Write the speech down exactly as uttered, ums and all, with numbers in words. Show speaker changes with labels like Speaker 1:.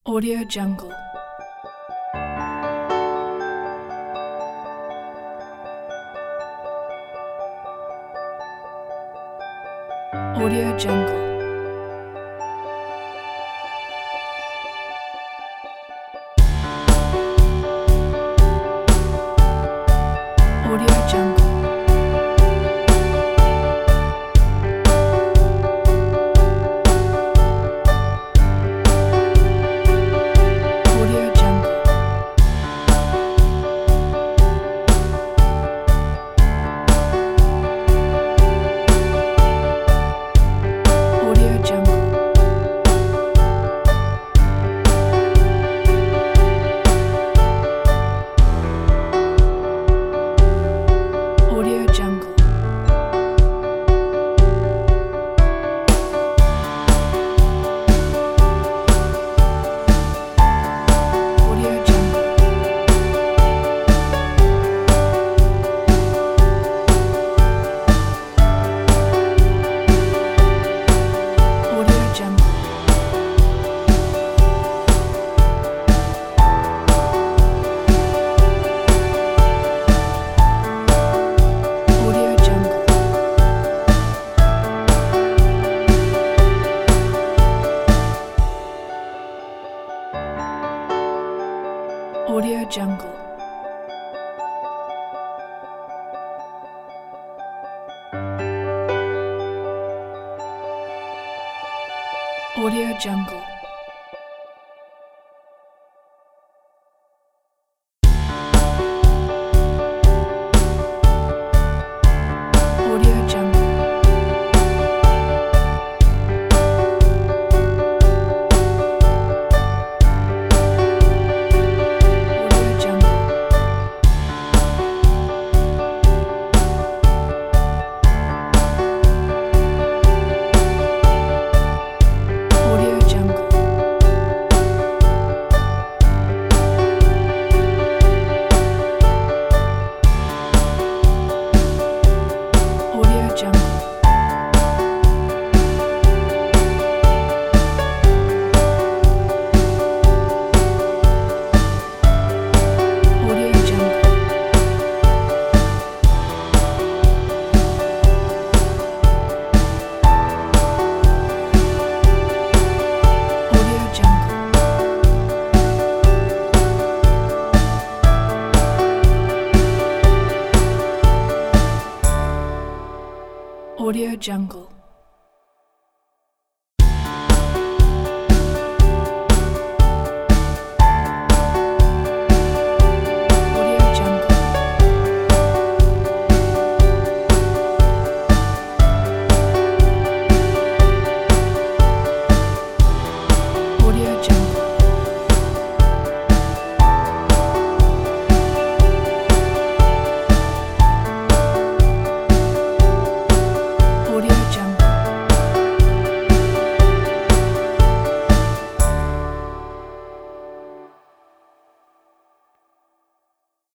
Speaker 1: Audio Jungle. Audio Jungle. Audio Jungle. Audio Jungle. Audio Jungle. Audio Jungle. Audio Jungle. Audio Jungle. Audio Jungle. Audio Jungle. Audio Jungle. Audio Jungle. Audio Jungle. Audio Jungle. Audio Jungle. Audio Jungle. Audio Jungle. Audio Jungle.